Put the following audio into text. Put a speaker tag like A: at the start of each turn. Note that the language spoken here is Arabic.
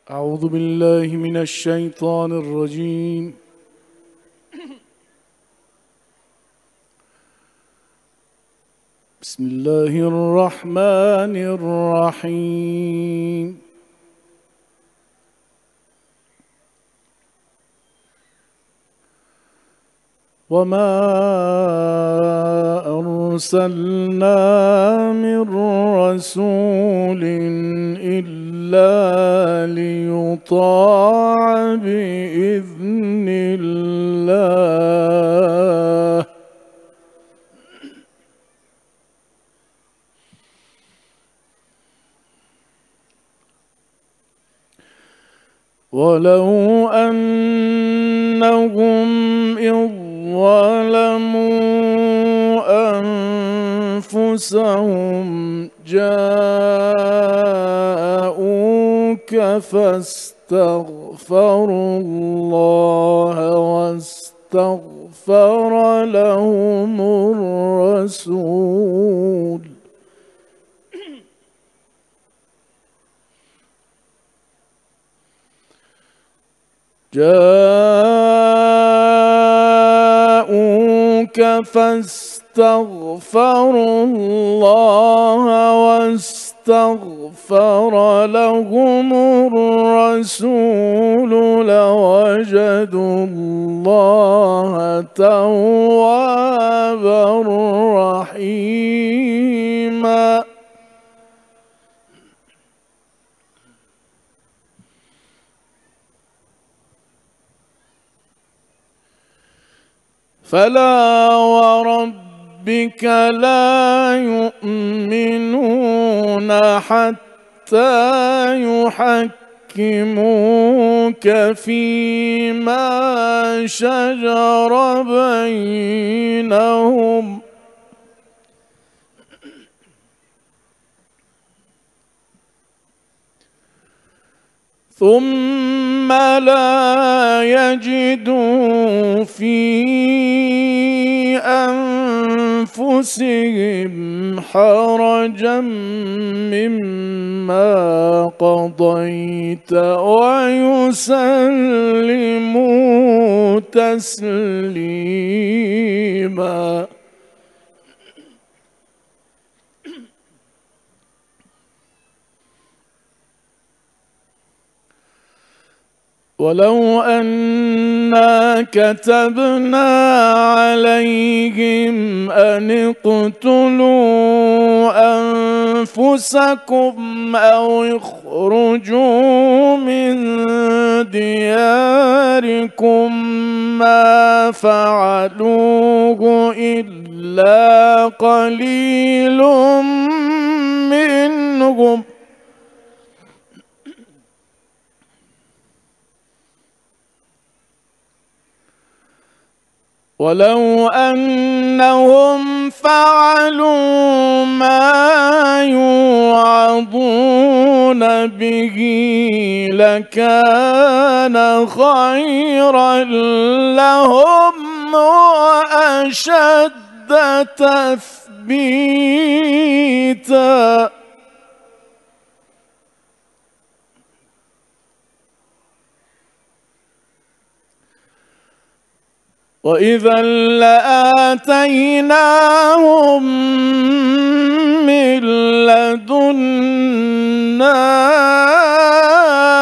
A: أعوذ بالله من الشيطان الرجيم. بسم الله الرحمن الرحيم. وما أرسلنا من رسول إلا ليطاع بإذن الله. ولو أنهم إذ ظلموا أنفسهم جاءوك فاستغفروا الله واستغفر لهم الرسول فاستغفروا الله واستغفر لهم الرسول لوجدوا الله توابا رحيما. فلا وربك لا يؤمنون حتى يحكموك فيما شجر بينهم ثم لا يجدوا في أنفسهم حرجا مما قضيت ويسلموا تسليما. ولو أنا كتبنا عليهم أن اقتلوا أنفسكم أو اخرجوا من دياركم ما فعلوه إلا قليل منهم ولو أنهم فعلوا ما يوعظون به لكان خيرا لهم وأشد تثبيتا. وإذا لآتيناهم من لدنا